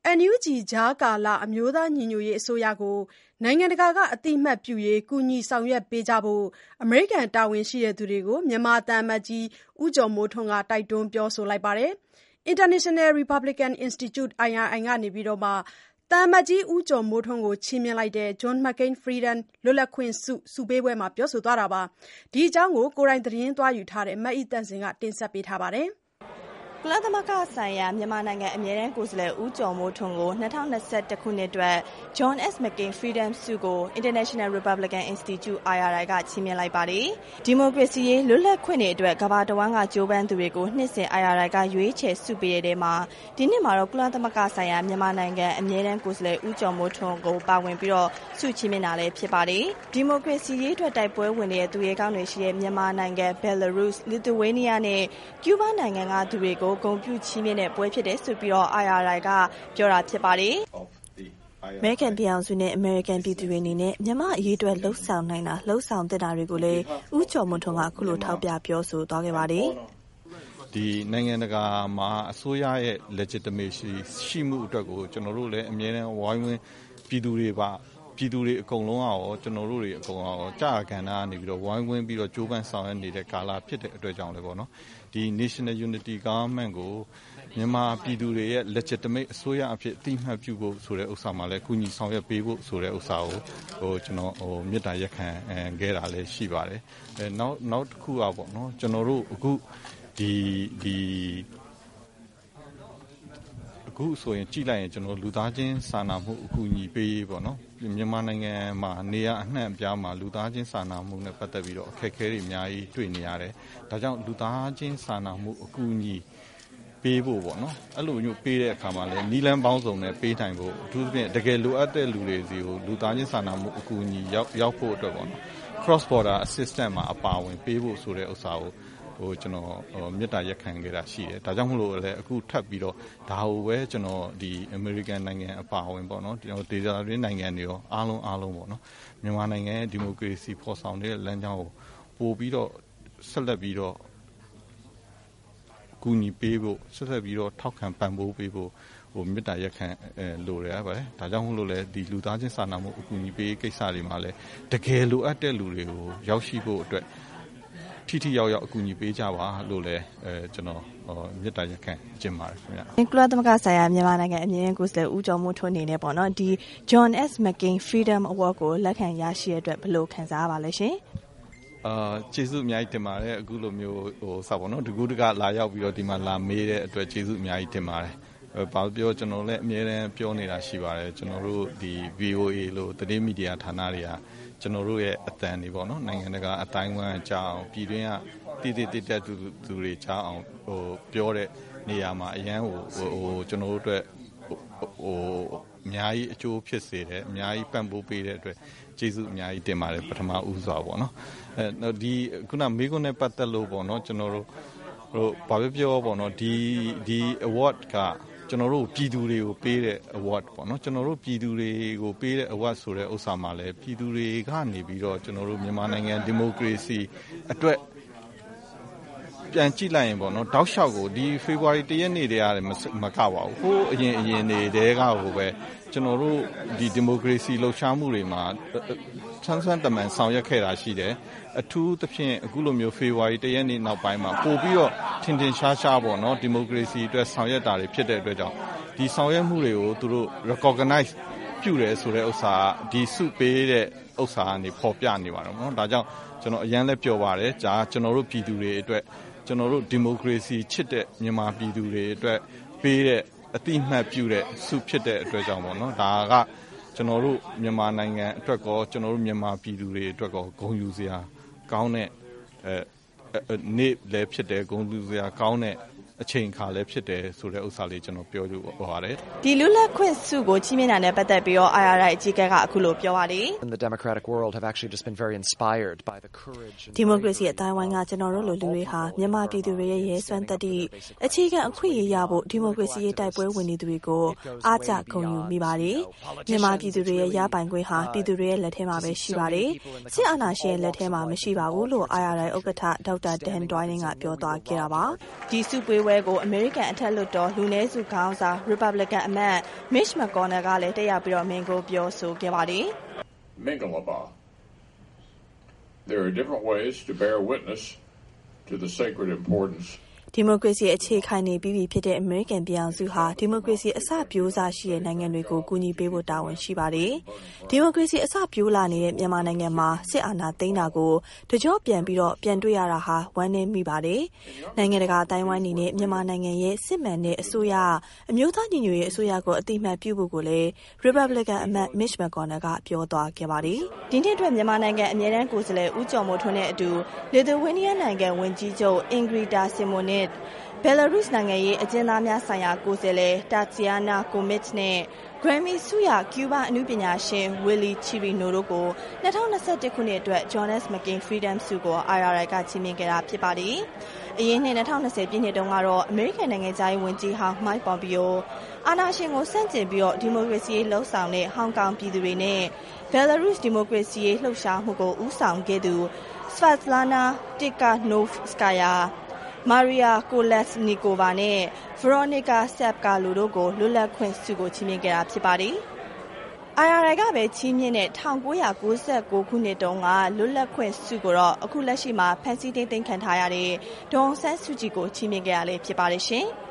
NUG ကြားကာလအမျိုးသားညီညွတ်ရေးအစိုးရကိုနိုင်ငံတကာကအသိအမှတ်ပြုရေးကူညီဆောင်ရွက်ပေးကြဖို့အမေရိကန်တာဝန်ရှိသူတွေကိုမြန်မာသံအမတ်ကြီးဦးကျော်မိုးထွန်းကတိုက်တွန်းပြောဆိုလိုက်ပါတယ်။ International Republican Institute (IRI) ကနေသံအမတ်ကြီးဦးကျော်မိုးထွန်းကိုချီးမြှင့်လိုက်တဲ့ John McCain Freedom လွတ်လပ်ခွင့်ဆုပေးပွဲမှာပြောဆိုသွားတာပါ။ ဒီအကြောင်းကိုကိုယ်တိုင်သတင်းသွားယူထားတဲ့မအိသန့်စင်ကတင်ဆက်ပေးထားပါတယ်။ကုလသမဂ္ဂဆိုင်ရာမြန်မာနိုင်ငံအမြဲတမ်းကိုယ်စားလှယ်ဦးကျော်မိုးထွန်းကို2021ခုနှစ်အတွက် John S. McCain Freedom ဆုကို International Republican Institute (IRI) ကချီးမြှင့်လိုက်ပါတယ်။ဒီမိုကရေစီရေးလွတ်လပ်ခွင့်တွေအတွက်ကမ္ဘာတဝန်းကကြိုးပမ်းသူတွေကိုနှစ်စဉ် IRI ကရွေးချယ်ဆုပေးတဲ့ထဲမှာဒီနှစ်မှာတော့ကုလသမဂ္ဂဆိုင်ရာမြန်မာနိုင်ငံအမြဲတမ်းကိုယ်စားလှယ်ဦးကျော်မိုးထွန်းကိုပါဝင်ပြီးဆုချီးမြှင့်တာလည်းဖြစ်ပါတယ်။ဒီမိုကရေစီရေးအတွက်တိုက်ပွဲဝင်နေတဲ့သူရဲကောင်းတွေရှိတဲ့မြန်မာနိုင်ငံ Belarus, Lithuania နဲ့ Cuba နိုင်ငံကသူတွေကိုဂုဏ်ပြုချီးမြှင့်တဲ့ပွဲဖြစ်တယ်ဆိုပြီး IRI ကပြောတာဖြစ်ပါတယ်။ အမေရိကန်ပြည်ထောင်စုနဲ့အမေရိကန်ပြည်သူတွေအနေနဲ့မြန်မာအရေးအတွက်လှုပ်ဆောင်နိုင်တာလှုပ်ဆောင်သင့်တာတွေကိုလည်းဦးကျော်မိုးထွန်းကအခုလိုထောက်ပြပြောဆိုသွားခဲ့ပါတယ်။ဒီနိုင်ငံတကာမှာအစိုးရရဲ့ legitimacy ရှိမှုအတွက်ကိုကျွန်တော်တို့လည်းအမြဲတမ်းဝိုင်းဝန်းပြည်သူတွေအကုန်လုံးရောကျွန်တော်တို့တွေအကုန်လုံးရောကြာကဏ္ဍကနေပြီးတော့ဝိုင်းဝန်းပြီးတော့ကြိုးပမ်းဆောင်ရွက်နေတဲ့ကာလဖြစ်တဲ့အတွက်ကြောင့်လည်းပေါ့နော်ဒီ National Unity Government ကိုမြန်မာပြည်သူတွေရဲ့ legitimate အစိုးရအဖြစ်အသိအမှတ်ပြုဖို့ဆိုတဲ့ဥစ္စာမှာလည်းကူညီဆောင်ရွက်ပေးဖို့ဆိုတဲ့ဥစ္စာကိုကျွန်တော်မေတ္တာရက်ခံခဲ့တာလည်းရှိပါတယ်နောက်တစ်ခုပေါ့နော်ကျွန်တော်တို့အခုအခုဆိုရင်ကြည့်လိုက်ရင်ကျွန်တော်လူသားချင်းစာနာမှုအကူအညီပေးရေးပေါ့နော်မြန်မာနိုင်ငံမှာနေရာအနှံ့အပြားမှာလူသားချင်းစာနာမှုနဲ့ပတ်သက်ပြီးတော့အခက်အခဲတွေအများကြီးတွေ့နေရတယ်ဒါကြောင့်လူသားချင်းစာနာမှုအကူအညီပေးဖို့ပေါ့နော်အဲ့လိုမျိုးပေးတဲ့အခါမှာလည်းနီးလန်းပေါင်းစုံနဲ့ပေးနိုင်ဖို့အထူးသဖြင့်တကယ်လိုအပ်တဲ့လူတွေစီကိုလူသားချင်းစာနာမှုအကူအညီရောက်ဖို့အတွက်ပေါ့နော် cross border assistance မှာအပါအဝင်ပေးဖို့ဆိုတဲ့ဥစ္စာကိုကျွန်တော်မေတ္တာရက်ခံခဲ့တာရှိတယ်ဒါကြောင့်မို့လို့လည်းအခုထပ်ပြီးတော့ဒါကိုပဲကျွန်တော်ဒီ American နိုင်ငံအပါအဝင်ပေါ့နော်ကျွန်တော်ဒေသတွင်းနိုင်ငံတွေရောအားလုံးပေါ့နော်မြန်မာနိုင်ငံရဲ့ဒီမိုကရေစီဖော်ဆောင်တဲ့လမ်းကြောင်းကိုပို့ပြီးတော့ဆက်လက်ပြီးတော့ကူညီပေးဖို့ဆက်ဆက်ပြီးတော့ထောက်ခံပံ့ပိုးပေးဖို့မေတ္တာရက်ခံလိုရပါတယ်ဒါကြောင့်မို့လို့လည်းဒီလူသားချင်းစာနာမှုအကူအညီပေးကိစ္စတွေမှာလည်းတကယ်လိုအပ်တဲ့လူတွေကိုရောက်ရှိဖို့အတွက်ထိရောက်အကူအညီပေးကြပါလို့လည်းကျွန်တော်မေတ္တာရက်ခံကျင့်ပါတယ်ခင်ဗျ။ကုလသမဂ္ဂဆိုင်ရာမြန်မာနိုင်ငံအမြဲတမ်းကိုယ်စားလှယ်ဦးကျော်မိုးထွန်းအနေနဲ့ပေါ့နော်ဒီ John S. McCain Freedom Award ကိုလက်ခံရရှိတဲ့အတွက်ဘယ်လိုခံစားရပါလဲရှင်။ကျေးဇူးအများကြီးတင်ပါတယ်အခုလိုမျိုးစပေါ့နော်ဒီကူးတကလာရောက်ပြီးတော့ဒီမှာလာမေးတဲ့အတွက်ကျေးဇူးအများကြီးတင်ပါတယ်ဘာပြောကျွန်တော်လည်းအများနဲ့ပြောနေတာရှိပါတယ်ကျွန်တော်တို့ဒီ VOA လို့သတင်းမီဒီယာဌာနတွေကကျွန်တော်တို့ရဲ့အသံတွေပေါ့နော်နိုင်ငံတကာအတိုင်းအဝန်းကြားအောင်ပြည်တွင်းကတည်သူတွေကြားအောင်ပြောတဲ့နေရာမှာအရန်ကျွန်တော်တို့အတွက်အများကြီးအကျိုးဖြစ်စေတယ်အများကြီးပံ့ပိုးပေးတဲ့အတွက်ကျေးဇူးအများကြီးတင်ပါတယ်ပထမဦးစွာပေါ့နော်ဒီခုနမေးခွန်းနဲ့ပတ်သက်လို့ပေါ့နော်ကျွန်တော်တို့ဘာပြောပေါ့နော်ဒီ award ကကျွန်တော်တို့ပြည်သူတွေကိုပေးတဲ့ award ပေါ့နော်ကျွန်တော်တို့ပြည်သူတွေကိုပေးတဲ့ award ဆိုတဲ့ဥစ္စာမှာလည်းပြည်သူတွေကနေပြီးတော့ကျွန်တော်တို့မြန်မာနိုင်ငံဒီမိုကရေစီအတွက်ပြန်ကြည့်လိုက်ရင်ပေါ့နော်တောက်လျှောက်ကိုဒီ February 1ရက်နေ့တည်းကမကပါဘူးဟိုးအရင်နေတည်းကကိုပဲကျွန်တော်တို့ဒီမိုကရေစီလှုပ်ရှားမှုတွေမှာဆန်းတမန်ဆောင်ရွက်ခဲ့တာရှိတယ်အထူးသဖြင့်အခုလိုမျိုး February 1ရက်နေ့နောက်ပိုင်းမှာပို့ပြီးတော့ထင်ရှားပေါ့နော်ဒီမိုကရေစီအတွက်ဆောင်ရွက်တာတွေဖြစ်တဲ့အတွက်ကြောင့်ဒီဆောင်ရွက်မှုတွေကိုသူတို့ recognize ပြုတယ်ဆိုတဲ့ဥစ္စာဒီစုပေးတဲ့ဥစ္စာကနေပေါ်ပြနေပါတယ်နော်ဒါကြောင့်ကျွန်တော်အရင်လည်းပြောပါတယ်ကြာကျွန်တော်တို့ပြည်သူတွေအတွက်ကျွန်တော်တို့ဒီမိုကရေစီချစ်တဲ့မြန်မာပြည်သူတွေအတွက်ပေးတဲ့အတိအမှတ်ပြုတဲ့စုဖြစ်တဲ့အတွက်ကြောင့်ပေါ့နော်ဒါကကျွန်တော်တို့မြန်မာနိုင်ငံအတွက်ကောကျွန်တော်တို့မြန်မာပြည်သူတွေအတွက်ကောဂုဏ်ယူစရာကောင်းတဲ့နေ့လည်းဖြစ်တယ်ဂုဏ်ယူစရာကောင်းတဲ့အချိန်အခါလည်းဖြစ်တယ်ဆိုတဲ့ဥစ္စာလေးကျွန်တော်ပြောလို့ပါတယ်ဒီလူလက်ခွင့်စုကိုချီးမြှင့်တာနဲ့ပတ်သက်ပြီးတော့ IRI အကြီးအကဲကအခုလိုပြောပါတယ် The democratic world have actually just been very inspired by the courage ဒီမိုကရေစီအတိုင်းဝိုင်းကကျွန်တော်တို့လူတွေဟာမြန်မာပြည်သူတွေရဲ့ရဲစွမ်းသတ္တိအခြေခံအခွင့်အရေးရဖို့ဒီမိုကရေစီရေးတိုက်ပွဲဝင်နေသူတွေကိုအားကျဂုဏ်ယူမိပါတယ်မြန်မာပြည်သူတွေရဲ့ရပိုင်ခွင့်ဟာပြည်သူတွေရဲ့လက်ထဲမှာပဲရှိပါတယ်စစ်အာဏာရှင်ရဲ့လက်ထဲမှာမရှိပါဘူးလို့ IRI ဥက္ကဋ္ဌဒေါက်တာဒန်ဒွိုင်းကပြောသွားခဲ့တာပါဒီစုပွဲဝဲပွဲကိုအမေရိကန်အထက်လွှတ်တော်လူနည်းစုခေါင်းဆောင် Republican အမတ် Mitch McConnell ကလည်းတက်ရောက်ပြီးတော့မိန့်ခွန်းပြောဆိုခဲ့ပါတယ်။ Mingleaba. There are different ways to bear witness to the sacred importance ဒီမိုကရေစီအခြေခိုင်နေပြီးဖြစ်တဲ့အမေရိကန်ပြည်အောင်စုဟာဒီမိုကရေစီအစပျိုးစားရှိတဲ့နိုင်ငံတွေကိုကူညီပေးဖို့တာဝန်ရှိပါတယ်။ဒီမိုကရေစီအစပျိုးလာနေတဲ့မြန်မာနိုင်ငံမှာစစ်အာဏာသိမ်းတာကိုတကြောပြန်တွေ့ရတာဟာဝမ်းနည်းမိပါတယ်။နိုင်ငံတကာအတိုင်းဝိုင်းနေနဲ့မြန်မာနိုင်ငံရဲ့စစ်မှန်တဲ့အစိုးရအမျိုးသားညီညွတ်ရေးအစိုးရကိုအတိအမှတ်ပြုဖို့ကိုလည်း Republican အမတ် Mitch McConnell ကပြောသွားခဲ့ပါတယ်။ဒီနှစ်အတွက်မြန်မာနိုင်ငံအမြဲတမ်းကိုယ်စားလှယ်ဦးကျော်မိုးထွန်းနဲ့အတူလီသူဝေးနီးယားနိုင်ငံဝန်ကြီးချုပ် Ingrid Simonett Belarus နိုင်ငံရေးအကျဉ်းသားများဆိုင်ရာကိုယ်စားလှယ် Tatiana Gomich နဲ့ Grammy ဆုရကျူးဘာအနုပညာရှင် Willie Chirino တို့ကို2021ခုနှစ်အတွက် John S. McCain Freedom ဆုကို IRI ကချီးမြှင့်ခဲ့တာဖြစ်ပါတယ်။အရင်နှစ်2020ပြည့်နှစ်တုန်းကတော့အမေရိကန်နိုင်ငံသားရေးဝန်ကြီးဟောင်း Mike Pompeo အာဏာရှင်ကိုဆန့်ကျင်ပြီးဒီမိုကရေစီရေးလှုပ်ဆောင်တဲ့ဟောင်ကောင်ပြည်သူတွေနဲ့ Belarus ဒီမိုကရေစီရေးလှုပ်ရှားမှုကိုဦးဆောင်ခဲ့သူ Svetlana Tikhanovskaya Maria Kolesnikova နဲ့ Veronica Tsepkalo တို့ကိုလွတ်လပ်ခွင့်ဆုကိုချီးမြှင့်ခဲ့တာဖြစ်ပါတယ်။ IRI ကပဲချီးမြှင့်တဲ့1996ခုနှစ်တုန်းကလွတ်လပ်ခွင့်ဆုကိုတော့အခုလက်ရှိမှာဖန်ဆီးသိမ်းခံထားရတဲ့ဒေါ်အောင်ဆန်းစုကြည်ကိုချီးမြှင့်ခဲ့ရလေဖြစ်ပါတယ်ရှင်။